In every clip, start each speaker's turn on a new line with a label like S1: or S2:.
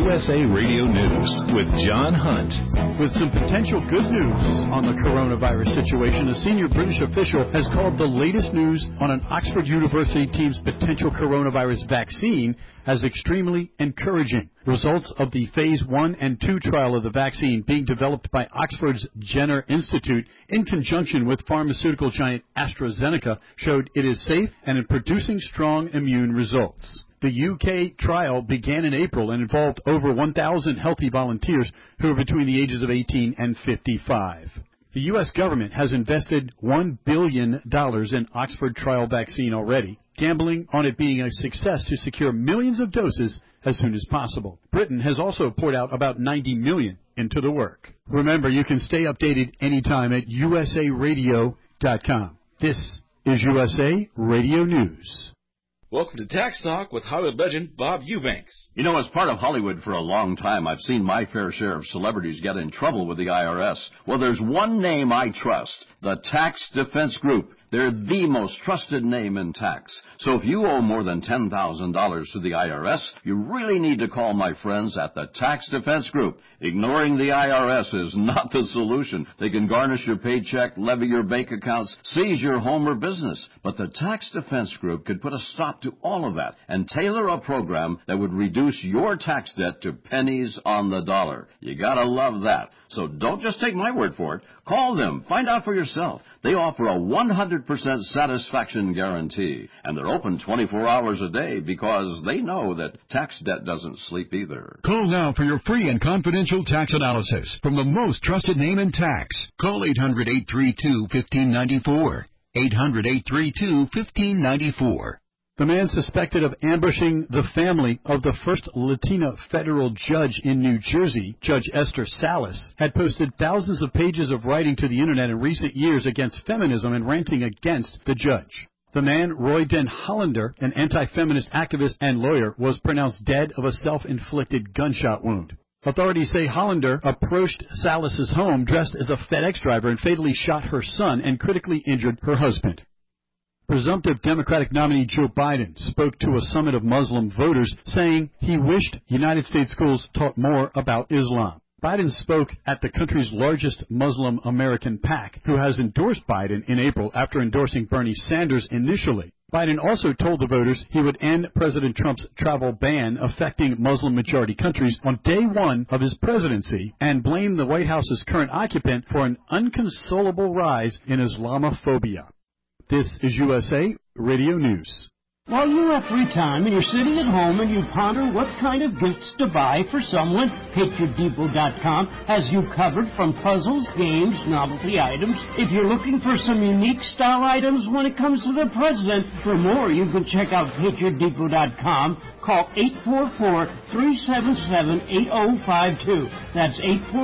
S1: USA Radio News with John Hunt.
S2: With some potential good news on the coronavirus situation, a senior British official has called the latest news on an Oxford University team's potential coronavirus vaccine as extremely encouraging. Results of the Phase 1 and 2 trial of the vaccine being developed by Oxford's Jenner Institute in conjunction with pharmaceutical giant AstraZeneca showed it is safe and in producing strong immune results. The UK trial began in April and involved over 1,000 healthy volunteers who are between the ages of 18 and 55. The U.S. government has invested $1 billion in Oxford trial vaccine already, gambling on it being a success to secure millions of doses as soon as possible. Britain has also poured out about $90 million into the work. Remember, you can stay updated anytime at usaradio.com. This is USA Radio News.
S3: Welcome to Tax Talk with Hollywood legend Bob Eubanks.
S4: You know, as part of Hollywood for a long time, I've seen my fair share of celebrities get in trouble with the IRS. Well, there's one name I trust, the Tax Defense Group. They're the most trusted name in tax. So if you owe more than $10,000 to the IRS, you really need to call my friends at the Tax Defense Group. Ignoring the IRS is not the solution. They can garnish your paycheck, levy your bank accounts, seize your home or business. But the Tax Defense Group could put a stop to all of that and tailor a program that would reduce your tax debt to pennies on the dollar. You gotta love that. So don't just take my word for it. Call them. Find out for yourself. They offer a 100% satisfaction guarantee, and they're open 24 hours a day because they know that tax debt doesn't sleep either.
S5: Call now for your free and confidential tax analysis from the most trusted name in tax. Call 800-832-1594. 800-832-1594.
S2: The man suspected of ambushing the family of the first Latina federal judge in New Jersey, Judge Esther Salas, had posted thousands of pages of writing to the Internet in recent years against feminism and ranting against the judge. The man, Roy Den Hollander, an anti-feminist activist and lawyer, was pronounced dead of a self-inflicted gunshot wound. Authorities say Hollander approached Salas's home dressed as a FedEx driver and fatally shot her son and critically injured her husband. Presumptive Democratic nominee Joe Biden spoke to a summit of Muslim voters, saying he wished United States schools taught more about Islam. Biden spoke at the country's largest Muslim American PAC, who has endorsed Biden in April after endorsing Bernie Sanders initially. Biden also told the voters he would end President Trump's travel ban affecting Muslim-majority countries on day one of his presidency and blamed the White House's current occupant for an inconsolable rise in Islamophobia. This is USA Radio News.
S6: While you have free time and you're sitting at home and you ponder what kind of gifts to buy for someone, PatriotDepot.com has you covered from puzzles, games, novelty items. If you're looking for some unique style items when it comes to the president, for more you can check out PatriotDepot.com. Call 844-377-8052. That's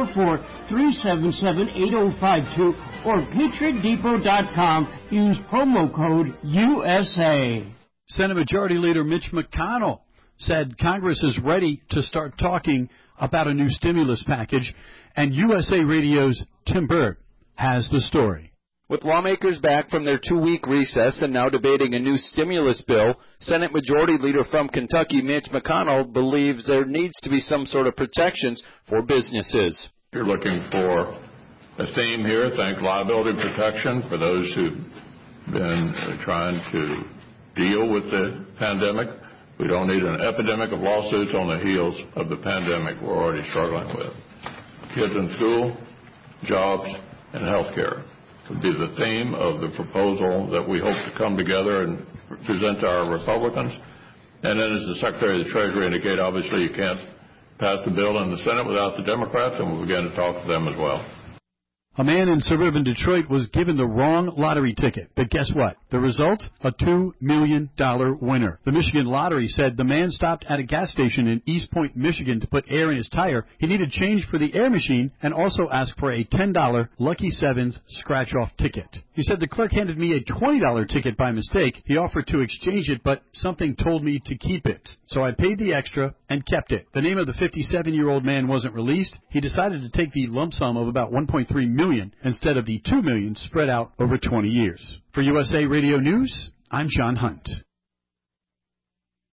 S6: 844-377-8052 or PatriotDepot.com. Use promo code USA.
S2: Senate Majority Leader Mitch McConnell said Congress is ready to start talking about a new stimulus package, and USA Radio's Tim Berg has the story.
S7: With lawmakers back from their 2-week recess and now debating a new stimulus bill, Senate Majority Leader from Kentucky, Mitch McConnell, believes there needs to be some sort of protections for businesses.
S8: You're looking for a theme here, think liability protection for those who've been trying to deal with the pandemic. We don't need an epidemic of lawsuits on the heels of the pandemic we're already struggling with. Kids in school, jobs, and health care would be the theme of the proposal that we hope to come together and present to our Republicans. And then, as the Secretary of the Treasury indicated, obviously you can't pass the bill in the Senate without the Democrats, and we'll begin to talk to them as well.
S2: A man in suburban Detroit was given the wrong lottery ticket, but guess what? The result? A $2 million winner. The Michigan Lottery said the man stopped at a gas station in East Point, Michigan to put air in his tire. He needed change for the air machine and also asked for a $10 Lucky Sevens scratch-off ticket. He said the clerk handed me a $20 ticket by mistake. He offered to exchange it, but something told me to keep it. So I paid the extra and kept it. The name of the 57-year-old man wasn't released. He decided to take the lump sum of about $1.3 million instead of the $2 million spread out over 20 years. For USA Radio News, I'm John Hunt.